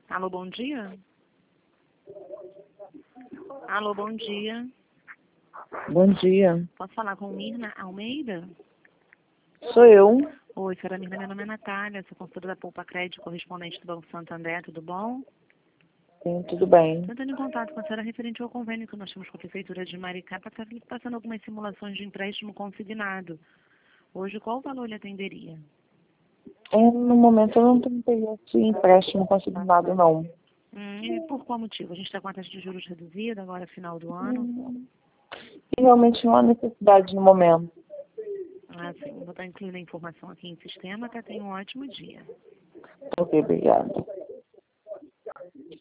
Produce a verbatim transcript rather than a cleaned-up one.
Alô, bom dia? Alô, bom dia. Bom dia. Posso falar com Mirna Almeida? Sou eu. Oi, senhora Mirna, meu nome é Natália, sou consultora da Poupa Crédito, correspondente do Banco Santander, tudo bom? Sim, tudo bem. Estou entrando em contato com a senhora referente ao convênio que nós temos com a Prefeitura de Maricá para estar passando algumas simulações de empréstimo consignado. Hoje, qual o valor lhe atenderia? É, no momento eu não tenho interesse em empréstimo consignado, não. Hum, e por qual motivo? A gente está com a taxa de juros reduzida agora, final do ano. Hum, E realmente não há necessidade no momento. Ah, sim, vou estar incluindo a informação aqui em sistema, até tenha um ótimo dia. Ok, obrigada.